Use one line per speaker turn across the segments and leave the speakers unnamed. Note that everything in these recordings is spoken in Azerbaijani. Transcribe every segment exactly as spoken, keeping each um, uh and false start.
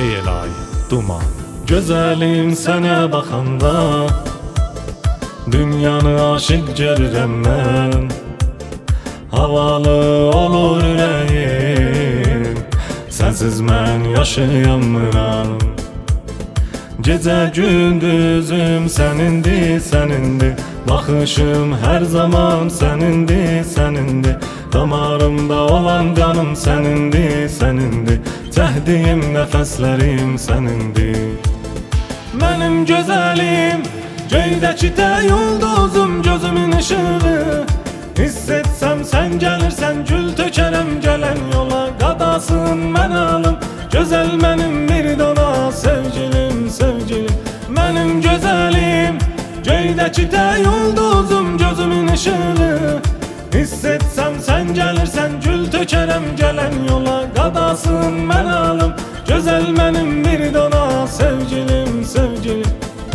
Ey ay, duman. Gözəlim sənə baxanda dünyanı aşıq görürəm mən. Havalı olur ürəyim, sənsiz mən yaşayamıram. Gecə gündüzüm sənindir, sənindir. Baxışım hər zaman sənindir, sənindir. Damarımda olan qanım sənindir, sənindir. Cəhdiyim, nəfəslərim sənindir. Mənim gözəlim, göydəki tək ulduzum, gözümün ışığı. Hiss etsəm sən gəlirsən, gül tökərəm gələn yola. Qadasın mən alım, gözəl mənim bir dona. Sevgilim, sevgilim, mənim gözəlim, göydəki tək ulduzum, gözümün ışığı. Hiss etsəm sən gəlirsən, gül tökərəm gələn yola. Qadasın mən alım, gözəl mənim bir dona. Sevgilim, sevgilim.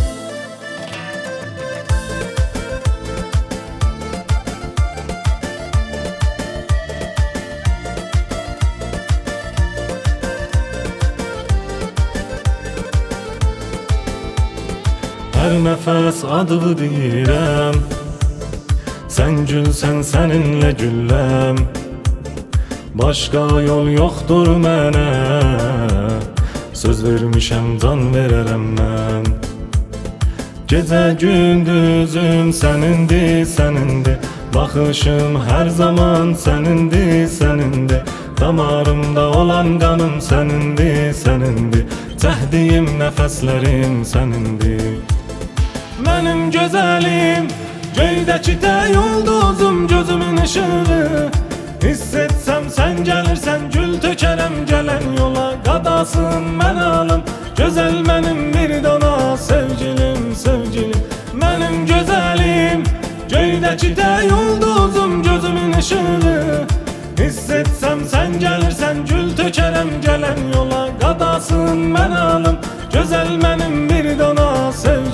Hər nəfəs adını deyirəm, sən gülsən, səninlə gülləm. Başqa yol yoxdur mənə, söz vermişəm, can verərəm mən. Gecə gündüzüm sənindir, sənindir. Baxışım hər zaman sənindir, sənindir. Damarımda olan qanım sənindir, sənindir. Cəhdiyim, nəfəslərim sənindir. Mənim gözəlim, göydəki tək ulduzum, gözümün ışığı. Hiss etsəm sən gəlirsən, gül tökərəm gələn yola. Qadasın mən alım, gözəl mənim bir dona. Sevgilim, sevgilim, mənim gözəlim, göydəki tək ulduzum, gözümün ışığı. Hiss etsəm sən gəlirsən, gül tökərəm gələn yola. Qadasın mən alım, gözəl mənim bir dona. Sevgilim.